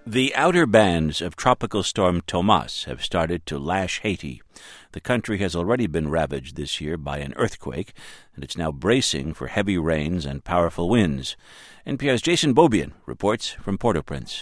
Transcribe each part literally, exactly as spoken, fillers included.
The outer bands of Tropical Storm Tomas have started to lash Haiti. The country has already been ravaged this year by an earthquake, and it's now bracing for heavy rains and powerful winds. N P R's Jason Beaubien reports from Port-au-Prince.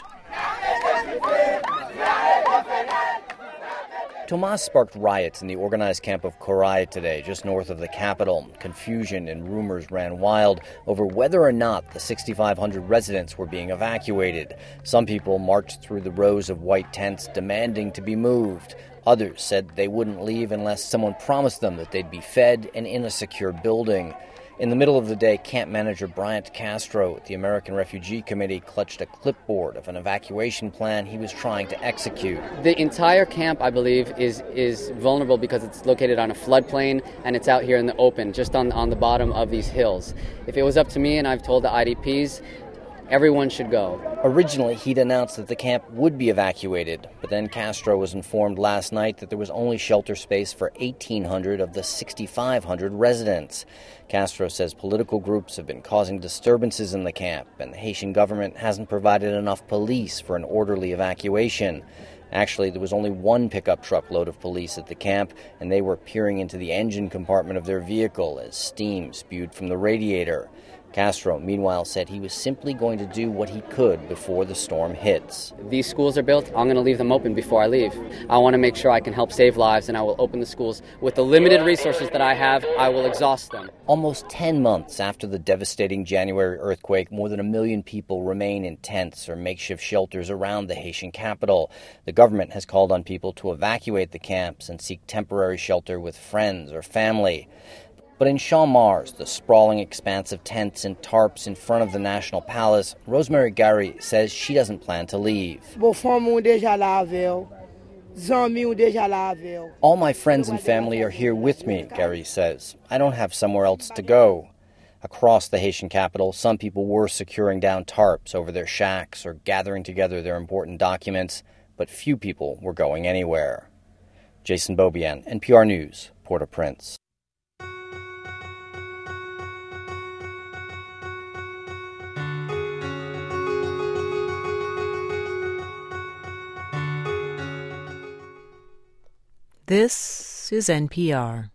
Tomas sparked riots in the organized camp of Coray today, just north of the capital. Confusion and rumors ran wild over whether or not the six thousand five hundred residents were being evacuated. Some people marched through the rows of white tents demanding to be moved. Others said they wouldn't leave unless someone promised them that they'd be fed and in a secure building. In the middle of the day, camp manager Bryant Castro at the American Refugee Committee clutched a clipboard of an evacuation plan he was trying to execute. The entire camp, I believe, is is vulnerable because it's located on a floodplain and it's out here in the open, just on, on the bottom of these hills. If it was up to me, and I've told the I D Ps, everyone should go. Originally, he'd announced that the camp would be evacuated, but then Castro was informed last night that there was only shelter space for eighteen hundred of the six thousand five hundred residents. Castro says political groups have been causing disturbances in the camp, and the Haitian government hasn't provided enough police for an orderly evacuation. Actually, there was only one pickup truck load of police at the camp, and they were peering into the engine compartment of their vehicle as steam spewed from the radiator. Castro, meanwhile, said he was simply going to do what he could before the storm hits. These schools are built. I'm going to leave them open before I leave. I want to make sure I can help save lives, and I will open the schools. With the limited resources that I have, I will exhaust them. Almost ten months after the devastating January earthquake, more than a million people remain in tents or makeshift shelters around the Haitian capital. The government has called on people to evacuate the camps and seek temporary shelter with friends or family. But in Champs-Mars, the sprawling expanse of tents and tarps in front of the National Palace, Rosemary Gary says she doesn't plan to leave. All my friends and family are here with me, Gary says. I don't have somewhere else to go. Across the Haitian capital, some people were securing down tarps over their shacks or gathering together their important documents, but few people were going anywhere. Jason Beaubien, N P R News, Port-au-Prince. This is N P R.